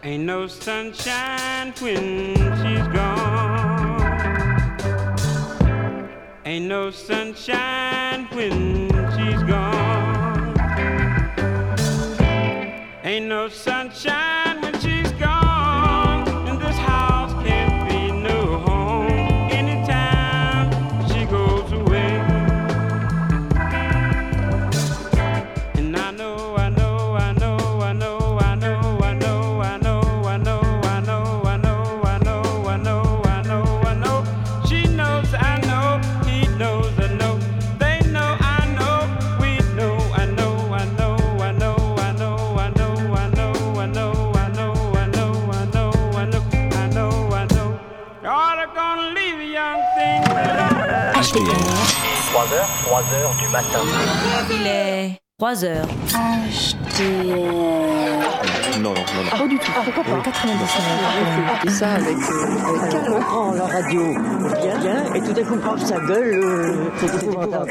Ain't no sunshine when she's gone. Ain't no sunshine when she's gone. Ain't no sunshine when she's gone. And this house can't be no home anytime she goes away. And I know, I know, I know, I know, I know, I know, I know, I know, I know, I know, I know, I know, I know, I know. She knows, I know, he knows, I know. They know, I know, we know, I know, I know, I know, I know, I know, I know, I know, I know, I know, I know, I know, I know, I know. Oh, they're gonna leave a young thing alone. HDR. 3h du matin. Il est 3h. Non. Pas du tout. Pourquoi pas 99. Et ça avec calme, on prend la radio bien, et tout d'un coup on prend sa gueule, c'est épouvantable.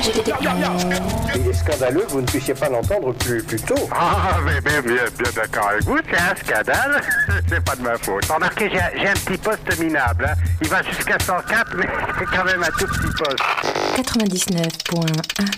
Il est scandaleux que vous ne puissiez pas l'entendre plus tôt. Ah, mais bien d'accord avec vous, c'est un scandale. C'est pas de ma faute. Remarquez, j'ai un petit poste minable. Hein. Il va jusqu'à 104, mais c'est quand même un tout petit poste. 99.1.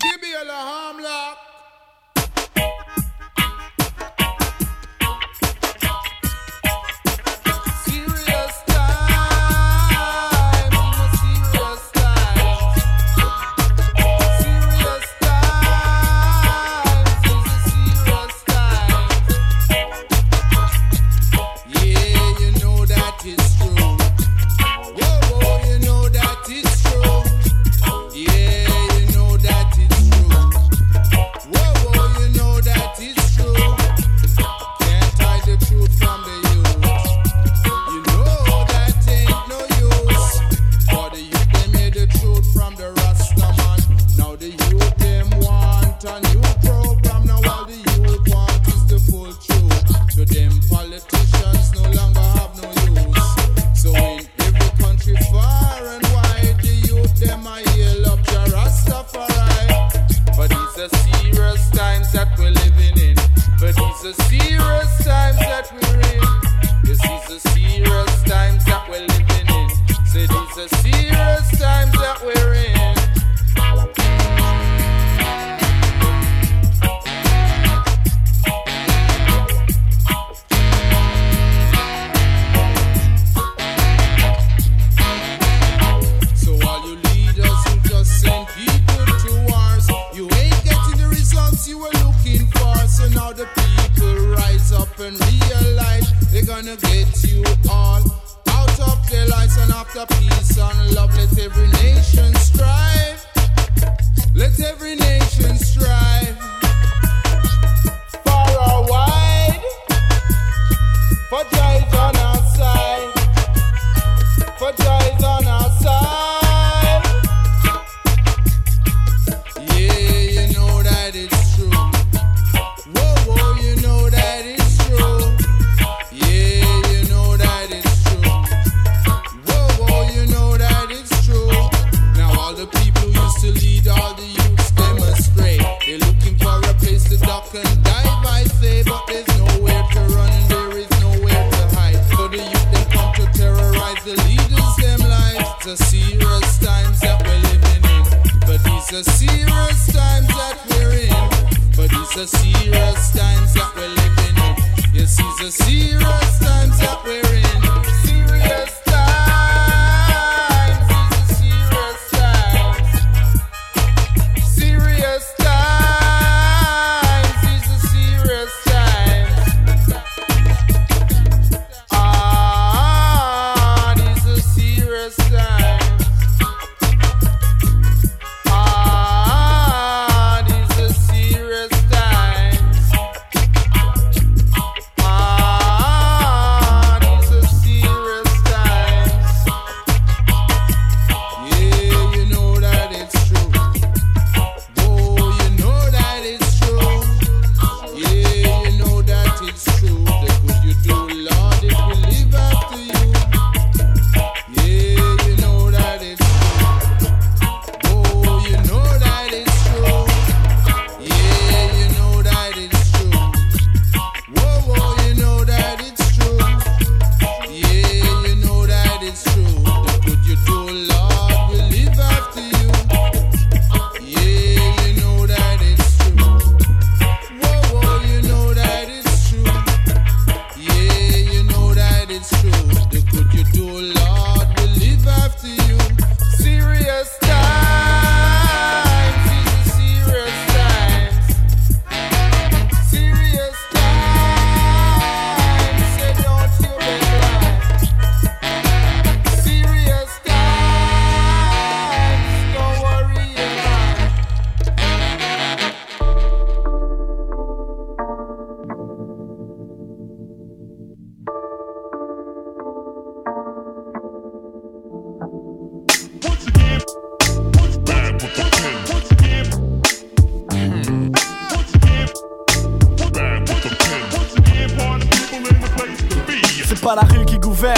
pas la rue qui gouverne,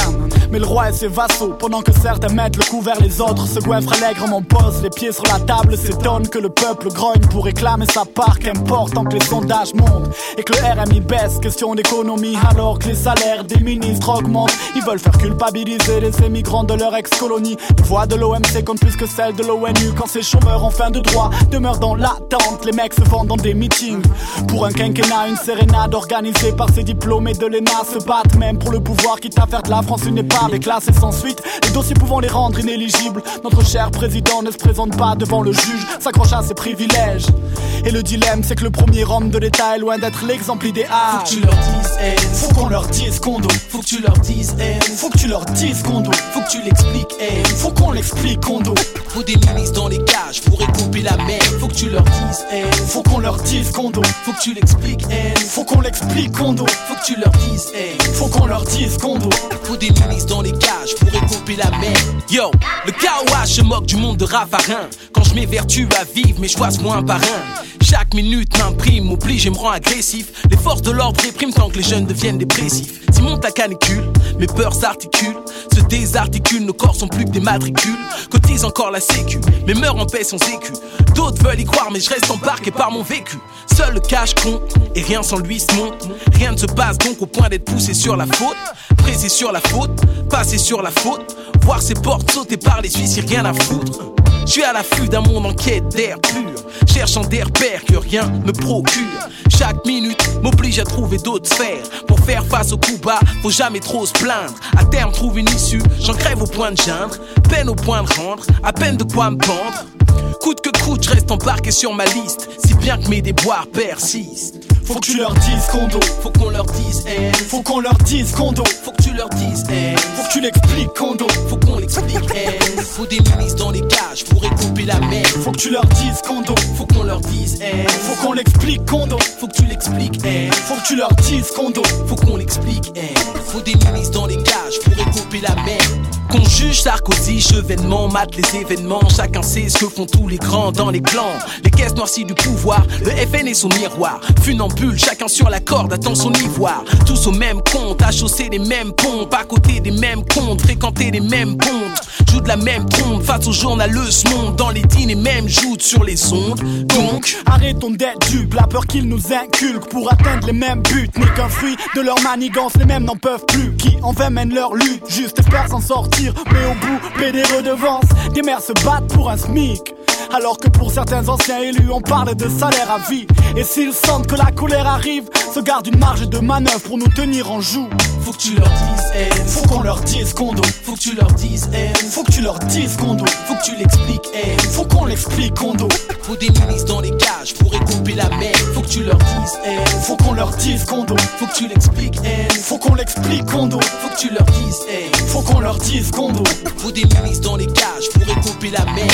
Mais le roi et ses vassaux, pendant que certains mettent le coup vers les autres, se goinfrent allègrement, pose les pieds sur la table, s'étonne que le peuple grogne pour réclamer sa part, qu'importe tant que les sondages montent et que le RMI baisse. Question d'économie alors que les salaires des ministres augmentent. Ils veulent faire culpabiliser les émigrants de leur ex-colonie. Les voix de l'OMC comptent plus que celles de l'ONU. Quand ces chômeurs en fin de droit demeurent dans l'attente, les mecs se vendent dans des meetings. Pour un quinquennat, une sérénade organisée par ces diplômés de l'ENA se battent même pour le pouvoir, quitte à faire de la France une épave et classée sans suite, les dossiers pouvant les rendre inéligibles. Notre cher président ne se présente pas devant le juge, s'accroche à ses privilèges. Et le dilemme, c'est que le premier homme de l'État est loin d'être l'exemple idéal. Faut que tu leur dises, hey, faut qu'on leur dise qu'on doit. faut que tu leur dises, hey, Faut que tu leur dises qu'on doit. faut que tu l'expliques, hey. Faut qu'on l'explique qu'on doit. Faut des milices dans les cages pour couper la mer. Faut que tu leur dises, hey, Faut qu'on leur dise qu'on doit. faut que tu l'expliques, hey. Faut qu'on l'explique qu'on doit. Faut que tu leur dises, hey. Faut qu'on leur dise qu'on doit. Faut des milices dans les cages pour couper la mer. Yo, le KOH se moque du monde de Ravarin. Quand je m'évertue à vivre, mes choix se voient un par un. Chaque minute m'imprime, m'oblige et me rend agressif. Les forces de l'ordre répriment tant que les jeunes deviennent dépressifs. Si monte la canicule, mes peurs s'articulent, se désarticulent, nos corps sont plus que des matricules. Cotise encore la sécu, mais meurt en paix sans écu. D'autres veulent y croire, mais je reste embarqué par mon vécu. Seul le cash compte, et rien sans lui se monte. Rien ne se passe donc au point d'être poussé sur la faute. Pressé sur la faute, passé sur la faute. Voir ses portes sauter par les huissiers, rien à foutre. Je suis à l'affût d'un monde en quête d'air pur, cherchant des repères que rien me procure. Chaque minute m'oblige à trouver d'autres sphères. Pour faire face au coup bas, faut jamais trop se plaindre. À terme trouve une issue, j'en crève au point de geindre. Peine au point de rendre, à peine de quoi me pendre. Coûte que coûte, je reste embarqué sur ma liste, si bien que mes déboires persistent. Faut que tu leur dises qu'on doit. Faut qu'on leur dise, hey. Faut qu'on leur dise qu'on doit. Faut que tu leur dises, hey. Faut que tu l'expliques qu'on doit. Faut qu'on l'explique, hey. Faut des milices dans les cages pour couper la mer. Faut que tu leur dises qu'on doit. Faut qu'on leur dise, hey. Faut qu'on l'explique qu'on doit. Faut que tu l'expliques, hey. Faut que tu leur dises qu'on doit. Faut qu'on l'explique, hey. Faut des milices dans les cages pour couper la mer. Qu'on juge Sarkozy, chevènement, mate les événements. Chacun sait ce que font tous les grands dans les clans. Les caisses noircies du pouvoir, le FN et son miroir. Funambule, chacun sur la corde attend son ivoire. Tous au même compte, à chausser les mêmes pompes, à côté des mêmes comptes, fréquenter les mêmes pontes. Joue de la même trompe face aux journaleuses monde. Dans les dîners même jouent sur les ondes. Donc, arrêtons d'être dupes, la peur qu'ils nous inculquent pour atteindre les mêmes buts n'est qu'un fruit de leur manigance, les mêmes n'en peuvent plus. Qui en vain mènent leur lutte, juste espèrent s'en sortir, mais au bout, paient des redevances. Des mères se battent pour un SMIC, alors que pour certains anciens élus, on parle de salaire à vie. Et s'ils sentent que la colère arrive, se gardent une marge de manœuvre pour nous tenir en joue. Faut que tu leur dises, hey. Faut qu'on leur dise qu'on doit. Faut que tu leur dises, hey. Faut que tu leur dises qu'on doit. Faut que tu l'expliques, hey. Faut qu'on l'explique qu'on doit. Faut des milices dans les cages pour couper la mer. Faut que tu leur dises, hey. Faut qu'on leur dise qu'on doit. Faut que tu l'expliques, hey. Faut qu'on l'explique qu'on doit. Faut que tu leur dises, hey. Faut qu'on leur dise qu'on doit. Faut des milices dans les cages pour couper la mer.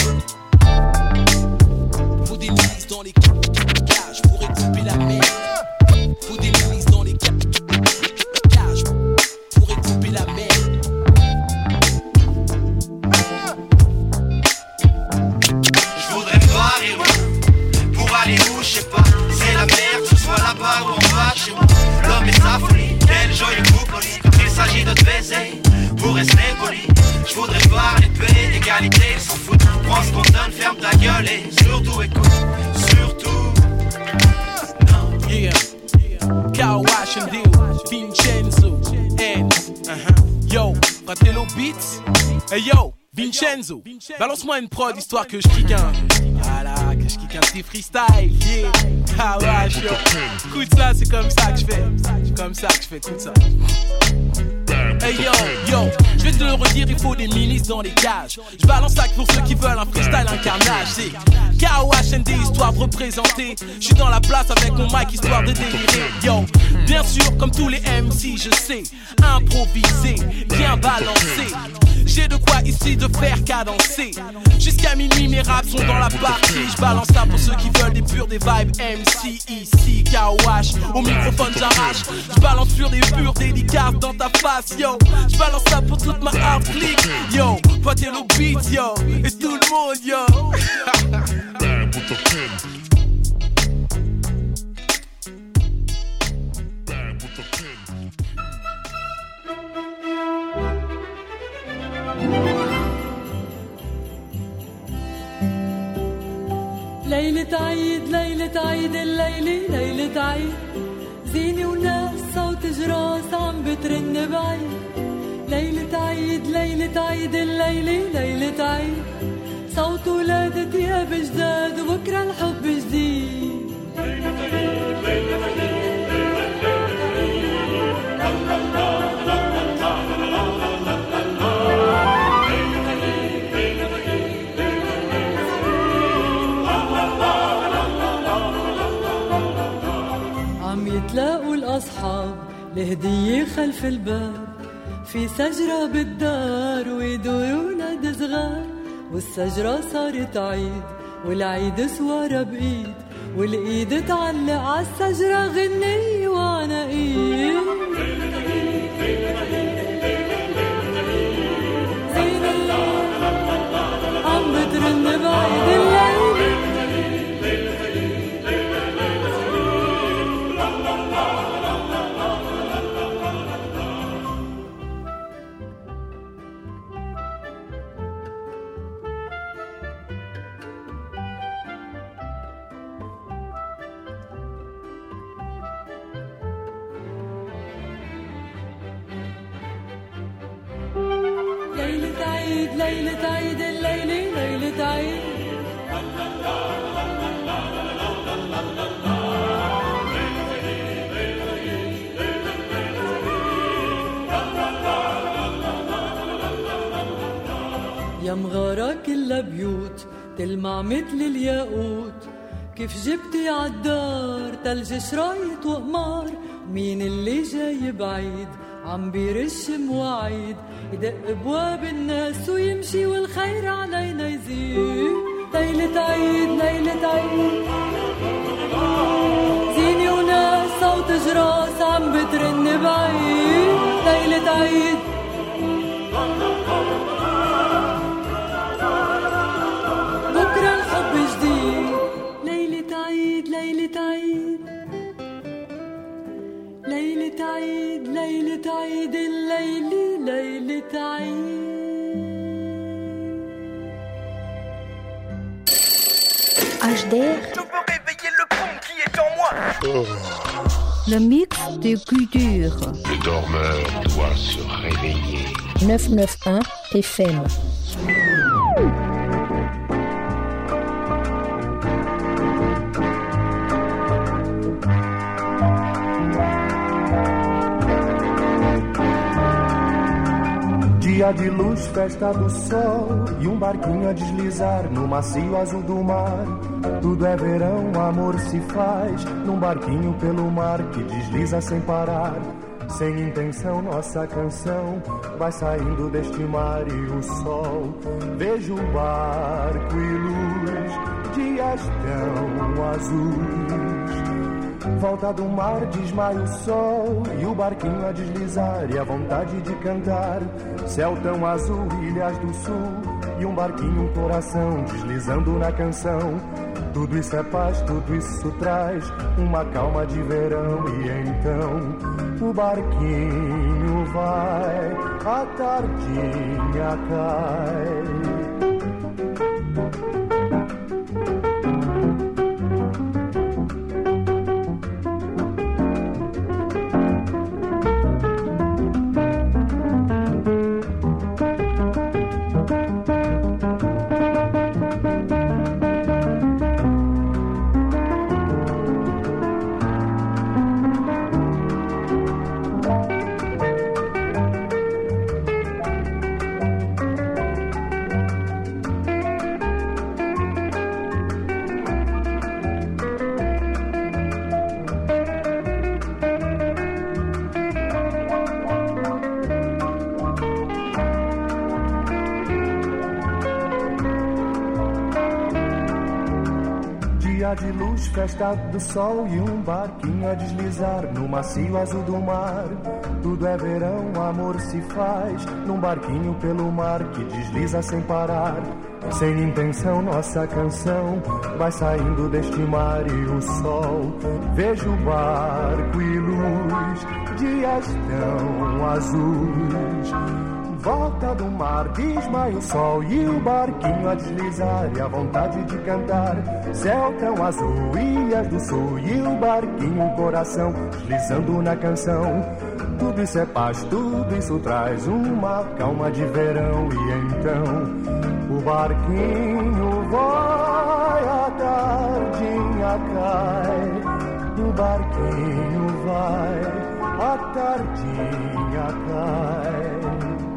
Faut des milices dans les cages pour couper la mer. Faut des milices dans les cages pour couper la mer. Je voudrais me barrer pour aller où, je sais pas. C'est la merde, que ce soit là-bas ou en bas chez moi. L'homme et sa folie, quel joyeux couple quand il s'agit de te baiser. Pour rester poli, je voudrais parler de paix, d'égalité, s'en foutre. Prends ce qu'on donne, ferme ta gueule et surtout écoute, surtout. Non. Yeah, KOH and Deal, Vincenzo, and yo, Fratello Beats, hey yo, Vincenzo, balance-moi une prod histoire que je kick un. Voilà, que je kick un petit freestyle, yeah. KOH, yo, écoute ça, c'est comme ça que je fais. C'est comme ça que je fais, écoute ça. Hey yo, je vais te le redire, il faut des milices dans les cages. Je balance ça pour ceux qui veulent un freestyle, un carnage. C'est KOHND, histoire de représenter. Je suis dans la place avec mon mic, histoire de délirer. Yo, bien sûr, comme tous les MC, je sais improviser, bien balancer. J'ai de quoi ici de faire cadencer. Jusqu'à minuit, mes raps sont dans la partie. Je balance ça pour ceux qui veulent des purs, des vibes MC. Ici, KOH, au microphone j'arrache. Je balance pur des purs, délicates dans ta face, yo. Je balance ça pour toute ma hard click, yo. Fratello Beats, yo. Et tout le monde, yo. ليلة عيد ليلة عيد الليلة ليلة عيد زينة وناس صوت جراس عم بترن بعيد ليلة عيد ليلة عيد الليلة ليلة عيد صوت ولادة ثياب جداد وبكرة الحب جديد ليلة عيد ليلة عيد عم يتلاقوا الأصحاب لهدية خلف الباب في شجرة بالدار ويدوروا ولاد صغار والشجرة صارت عيد والعيد سوارة بإيد والإيد تعلق عالشجرة غنية وعناقيد زينة عم بترن بعيد الليل ليلة عيد ليلة عيد الليلة ليلة عيد يا مغارة كلها بيوت تلمع مثل الياقوت كيف جبتي عالدار تلج شرايط وقمار مين اللي جاي بعيد عم بيرش مواعيد يدق ابواب الناس ويمشي والخير علينا يزيد ليلة عيد ليلة عيد زينة وناس صوت جراس عم بترن بعيد ليلة عيد بكرة الحب جديد ليلة عيد ليلة عيد ليلة عيد ليلة عيد الليلة ليلة عيد HDR. Je peux réveiller le pont qui est en moi. Le mix de culture. Le dormeur doit se réveiller. 991 FM. Dia de luz, festa do sol e barquinho a deslizar no macio azul do mar. Tudo é verão, amor se faz num barquinho pelo mar que desliza sem parar. Sem intenção, nossa canção vai saindo deste mar e o sol. Vejo o barco e luz, dias tão azuis. Volta do mar, desmaia o sol e o barquinho a deslizar e a vontade de cantar. Céu tão azul, ilhas do sul e barquinho, coração deslizando na canção. Tudo isso é paz, tudo isso traz uma calma de verão. E então o barquinho vai, a tardinha cai. De luz, festa do sol e barquinho a deslizar no macio azul do mar. Tudo é verão, amor se faz num barquinho pelo mar que desliza sem parar. Sem intenção, nossa canção vai saindo deste mar e o sol. Vejo o barco e luz, dias tão azuis. volta do mar desmaia o sol e o barquinho a deslizar e a vontade de cantar. Céu tão azul, ilhas do sul e o barquinho o coração deslizando na canção. Tudo isso é paz, tudo isso traz uma calma de verão. E então o barquinho vai, a tardinha cai. O barquinho vai, a tardinha cai.